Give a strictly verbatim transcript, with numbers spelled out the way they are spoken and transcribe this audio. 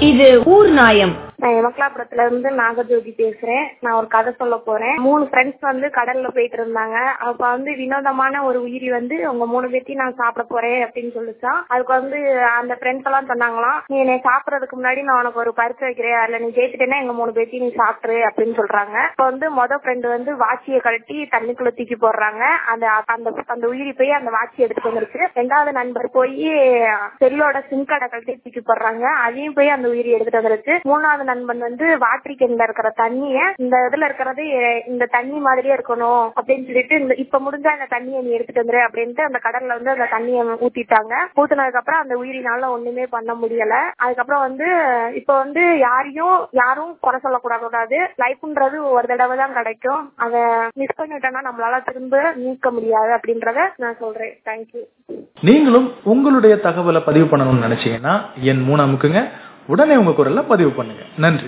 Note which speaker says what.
Speaker 1: இது ஊர் நாயம்.
Speaker 2: நான் எமக்கலாபுரத்துல இருந்து நாகஜோதி பேசுறேன். நான் ஒரு கதை சொல்ல போறேன். மூணு ஃப்ரெண்ட்ஸ் வந்து கடல்ல போயிட்டு இருந்தாங்க. அப்ப வந்து வினோதமான ஒரு உயிரி வந்து உங்க மூணு பேர்த்தையும் நான் சாப்பிட போறேன் அப்படின்னு சொல்லிச்சான். அதுக்கு வந்து அந்த ஃப்ரெண்ட்ஸ் எல்லாம் சொன்னாங்களாம், நீ என்னை சாப்பிடறதுக்கு முன்னாடி நான் உனக்கு ஒரு பரிசு வைக்கிறேன், அதுல நீ ஜெயிச்சுட்டேன்னா எங்க மூணு பேர்த்தையும் நீ சாப்பிட்டுரு அப்படின்னு சொல்றாங்க. இப்ப வந்து மொதல் ஃப்ரெண்டு வந்து வாட்சியை கழட்டி தண்ணிக்குள்ள தூக்கி போடுறாங்க. அந்த அந்த உயிரி போய் அந்த வாட்சி எடுத்துட்டு வந்துருச்சு. ரெண்டாவது நண்பர் போய் செல்லோட சிம் கார்டை கழட்டி தூக்கி போடுறாங்க. அதையும் போய் அந்த உயிரி எடுத்துட்டு வந்துருச்சு. மூணாவது நண்பன் வந்து வாட்டரி கேன்ல இருக்கிற தண்ணிய இந்த இதுல இருக்கிறது இந்த தண்ணி மாதிரியே இருக்கணும் அப்படின்னு சொல்லிட்டு இந்த இப்ப முடிஞ்சா இந்த தண்ணியை நீ எடுத்துட்டு வந்துரு அப்படின்ட்டு அந்த கடல்ல வந்து அந்த தண்ணியை ஊத்திட்டாங்க. ஊத்துனதுக்கு அப்புறம் அந்த உயிரினால ஒண்ணுமே பண்ண முடியல. அதுக்கப்புறம் வந்து இப்ப வந்து யாரையும் யாரும் குறை சொல்லக்கூடாது. லைஃப்ன்றது ஒரு தடவை தான் கிடைக்கும். அதை மிஸ் பண்ணிட்டோம்னா நம்மளால திரும்ப நீக்க முடியாது அப்படின்றத நான் சொல்றேன். தேங்க்யூ.
Speaker 3: நீங்களும் உங்களுடைய தகவலை பதிவு பண்ணணும்னு நினைச்சீங்கன்னா என் மூணு அமுக்குங்க. உடனே உங்க குரல்ல பதிவு பண்ணுங்க. நன்றி.